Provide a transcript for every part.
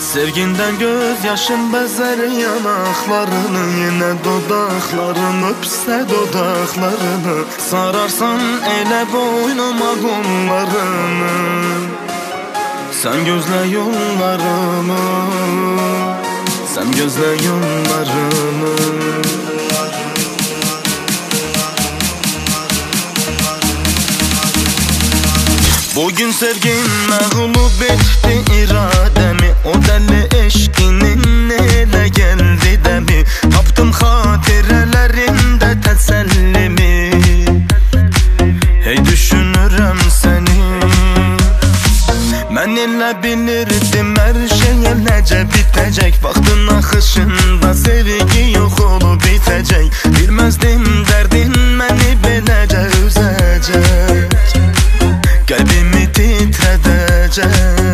Sevginden gözyaşım bezer yanaklarını, yine dodaklarını öpse dodaklarını, sararsan ele boynuma kollarını. Sen gözle yollarımı, sen gözle yollarımı. Bugün sevgin mağlup etti irademi, o deli eşkinin ele geldi demi. Taptım hatirelerimde tesellimi, hey düşünürüm seni. Ben ile bilirdim her şey nece bitecek, vaxtın akışında sevgi yok olup bitecek. Bilmezdim derdin beni belece üzecek, kalbimi titredecek,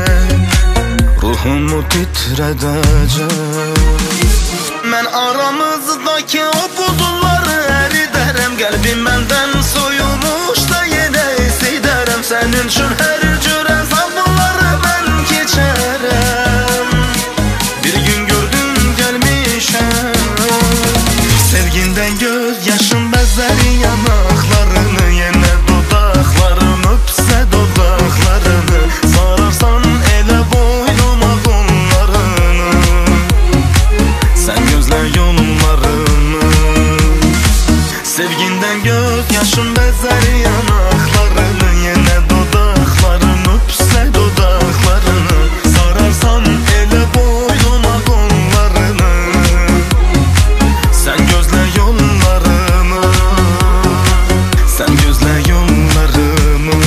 ruhumu titredecek. Ben aramızdaki o buzulları eriderim, kalbim benden soyulmuş da yine hissederim. Senin için her cüre zavları ben geçerim, bir gün gördüm gelmişim. Sevginden gözyaşım bezer yanaklarını, yine dodaklarını öpse dodaklarını, sararsan ele boynuma kollarını. Sen gözle yollarımı, sevginden gözyaşım bezer yanaklarını, yine dodaklarını öpse dodaklarını, sararsan ele boynuma kollarını. Sen gözle yollarımı, sen gözle yollarımı.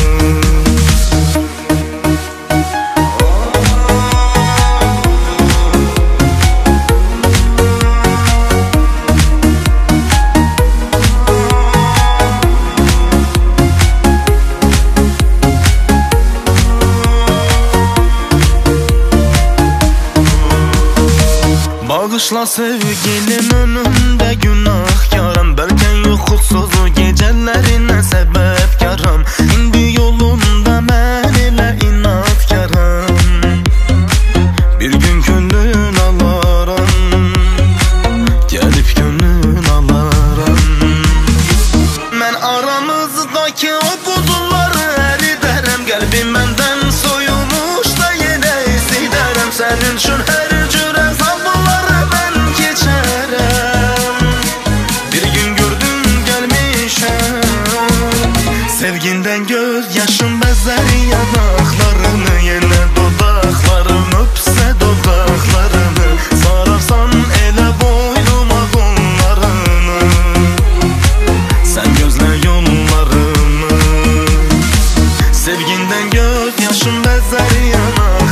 Bağışla sevgilim önümde günahkarım, belki yuxusuz gecelerine sebepkarım. İndi yolunda mən elə inatkarım, bir gün könlün alaram, gelip könlün alaram. Ben aramızdaki o buzulları eriderim, kalbim benden soyulmuş da yine hissederim. Senin için her cüre zavları ben geçerim, bir gün gördüm gelmişim. Sevginden gözyaşım bezer yanaklarını, yine dodaklarını öpse dodaklarını, sararsan ele boynuma kollarını. Sen gözle yollarımı, sevginden gözyaşım bezer yanaklarını.